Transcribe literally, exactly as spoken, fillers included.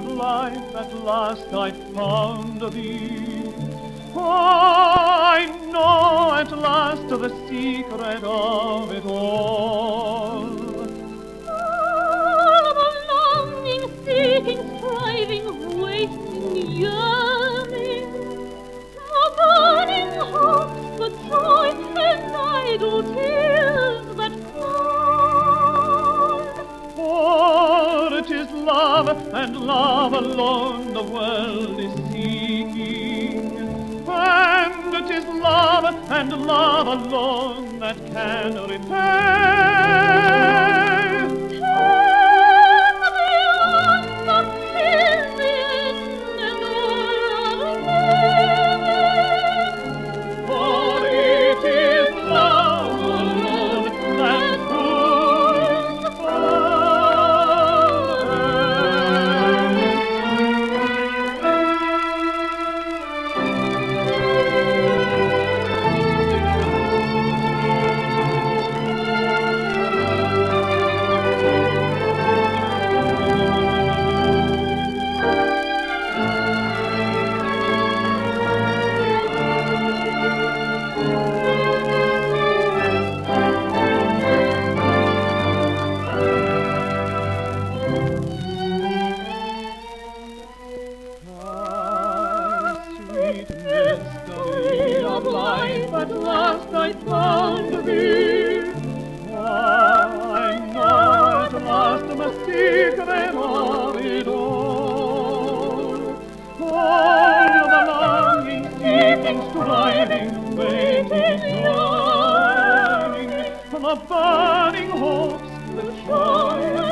of life, at last I found thee. I know at last the secret of it all. All the longing, seeking, striving, waiting, yearning, the burning hopes, the joy, and idle tears that fall. For it is love, and love alone the world is seeking. And it is love, and love alone that can repay. Mystery of life, at last I found thee. I know at last the secret of it all. All the longing, seeking, striving, waiting, yearning, the burning hopes, the joy.